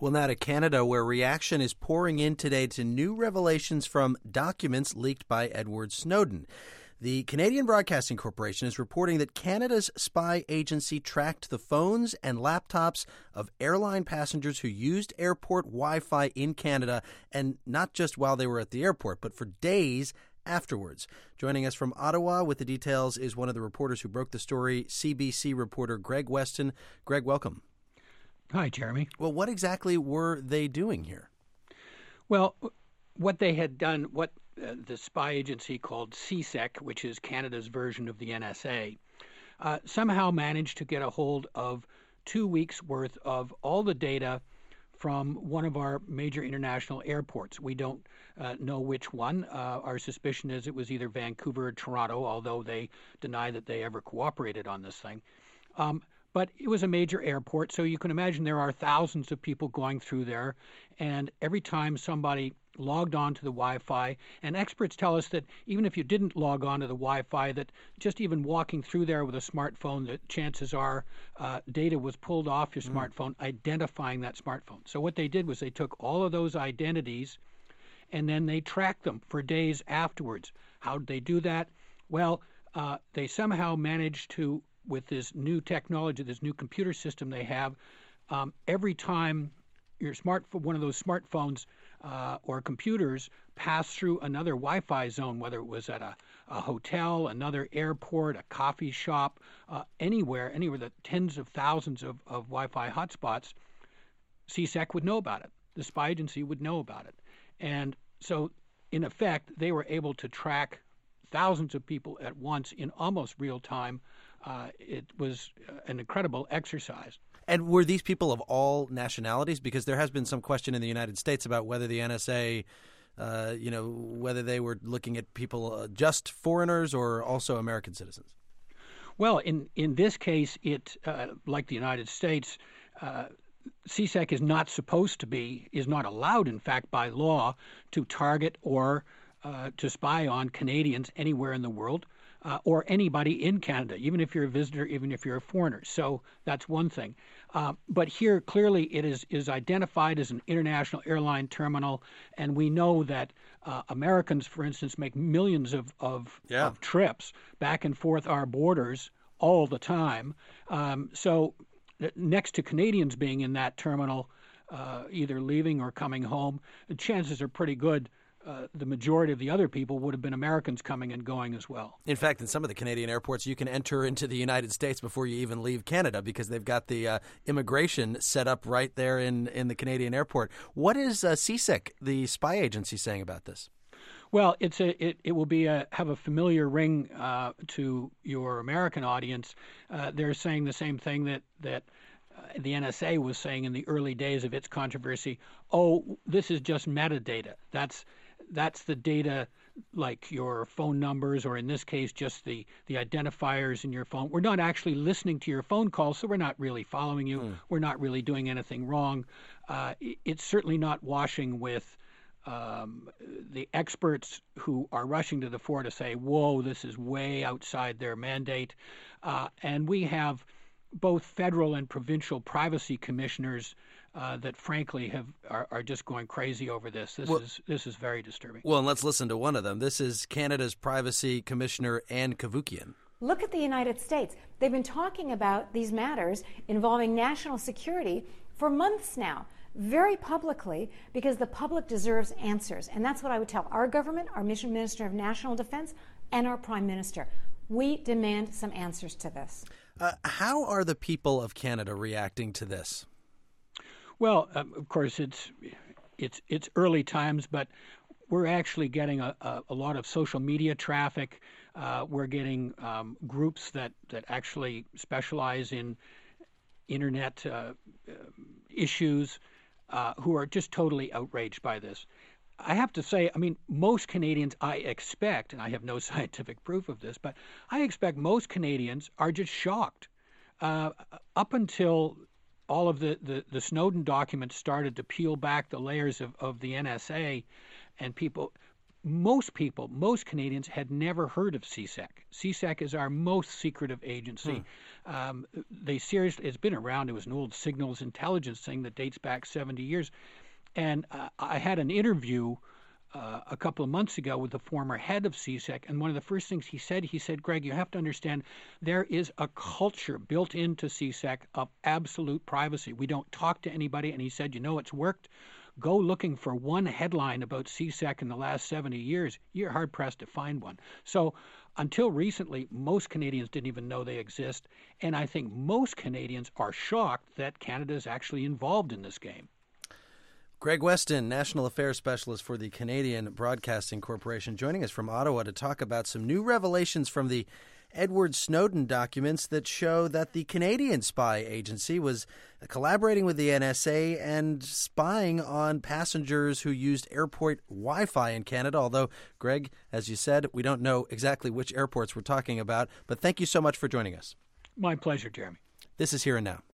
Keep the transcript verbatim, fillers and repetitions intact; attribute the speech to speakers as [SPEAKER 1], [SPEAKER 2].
[SPEAKER 1] Well, now to Canada, where reaction is pouring in today to new revelations from documents leaked by Edward Snowden. The Canadian Broadcasting Corporation is reporting that Canada's spy agency tracked the phones and laptops of airline passengers who used airport Wi-Fi in Canada, and not just while they were at the airport, but for days afterwards. Joining us from Ottawa with the details is one of the reporters who broke the story, C B C reporter Greg Weston. Greg, welcome.
[SPEAKER 2] Hi, Jeremy.
[SPEAKER 1] Well, what exactly were they doing here?
[SPEAKER 2] Well, what they had done, what uh, the spy agency called C SEC, which is Canada's version of the N S A, uh, somehow managed to get a hold of two weeks' worth of all the data from one of our major international airports. We don't uh, know which one. Uh, our suspicion is it was either Vancouver or Toronto, although they deny that they ever cooperated on this thing. Um, But it was a major airport, so you can imagine there are thousands of people going through there. And every time somebody logged on to the Wi-Fi, and experts tell us that even if you didn't log on to the Wi-Fi, that just even walking through there with a smartphone, that chances are uh, data was pulled off your mm. smartphone, identifying that smartphone. So what they did was they took all of those identities and then they tracked them for days afterwards. How did they do that? Well, uh, they somehow managed to, with this new technology, this new computer system they have, um, every time your smart one of those smartphones uh, or computers passed through another Wi-Fi zone, whether it was at a, a hotel, another airport, a coffee shop, uh, anywhere, anywhere, the tens of thousands of, of Wi-Fi hotspots, C SEC would know about it. The spy agency would know about it. And so, in effect, they were able to track thousands of people at once in almost real time. Uh, it was an incredible exercise.
[SPEAKER 1] And were these people of all nationalities? Because there has been some question in the United States about whether the N S A, uh, you know, whether they were looking at people, uh, just foreigners or also American citizens.
[SPEAKER 2] Well, in, in this case, it, uh, like the United States, uh, C SEC is not supposed to be, is not allowed, in fact, by law, to target or uh, to spy on Canadians anywhere in the world. Uh, or anybody in Canada, even if you're a visitor, even if you're a foreigner. So that's one thing. Uh, but here, clearly, it is, is identified as an international airline terminal, and we know that uh, Americans, for instance, make millions of, of,
[SPEAKER 1] yeah.
[SPEAKER 2] of trips back and forth our borders all the time. Um, so next to Canadians being in that terminal, uh, either leaving or coming home, the chances are pretty good Uh, the majority of the other people would have been Americans coming and going as well.
[SPEAKER 1] In fact, in some of the Canadian airports, you can enter into the United States before you even leave Canada because they've got the uh, immigration set up right there in, in the Canadian airport. What is uh, C SEC, the spy agency, saying about this?
[SPEAKER 2] Well, it's a it, it will be a, have a familiar ring uh, to your American audience. Uh, they're saying the same thing that that uh, the N S A was saying in the early days of its controversy. Oh, this is just metadata. That's That's the data, like your phone numbers, or in this case, just the, the identifiers in your phone. We're not actually listening to your phone calls, so we're not really following you. Mm. We're not really doing anything wrong. Uh, it's certainly not washing with um, the experts who are rushing to the fore to say, whoa, this is way outside their mandate. Uh, and we have both federal and provincial privacy commissioners uh, that, frankly, have are, are just going crazy over this. This well, is this is very disturbing.
[SPEAKER 1] Well, and let's listen to one of them. This is Canada's Privacy Commissioner, Anne Cavoukian.
[SPEAKER 3] Look at the United States. They've been talking about these matters involving national security for months now, very publicly, because the public deserves answers. And that's what I would tell our government, our Mission Minister of National Defense, and our Prime Minister. We demand some answers to this.
[SPEAKER 1] Uh, how are the people of Canada reacting to this?
[SPEAKER 2] Well, um, of course, it's it's it's early times, but we're actually getting a, a, a lot of social media traffic. Uh, we're getting um, groups that, that actually specialize in internet uh, uh, issues uh, who are just totally outraged by this. I have to say, I mean, most Canadians, I expect, and I have no scientific proof of this, but I expect most Canadians are just shocked. Uh, up until all of the, the, the Snowden documents started to peel back the layers of, of the N S A, and people most people, most Canadians had never heard of C SEC. C SEC is our most secretive agency. Hmm. Um, they seriously, it's been around. It was an old signals intelligence thing that dates back seventy years. And uh, I had an interview uh, a couple of months ago with the former head of C SEC, and one of the first things he said, he said, Greg, you have to understand there is a culture built into C SEC of absolute privacy. We don't talk to anybody, and he said, you know, it's worked. Go looking for one headline about C SEC in the last seventy years, you're hard-pressed to find one. So until recently, most Canadians didn't even know they exist, and I think most Canadians are shocked that Canada is actually involved in this game.
[SPEAKER 1] Greg Weston, National Affairs Specialist for the Canadian Broadcasting Corporation, joining us from Ottawa to talk about some new revelations from the Edward Snowden documents that show that the Canadian spy agency was collaborating with the N S A and spying on passengers who used airport Wi-Fi in Canada. Although, Greg, as you said, we don't know exactly which airports we're talking about. But thank you so much for joining us.
[SPEAKER 2] My pleasure, Jeremy.
[SPEAKER 1] This is Here and Now.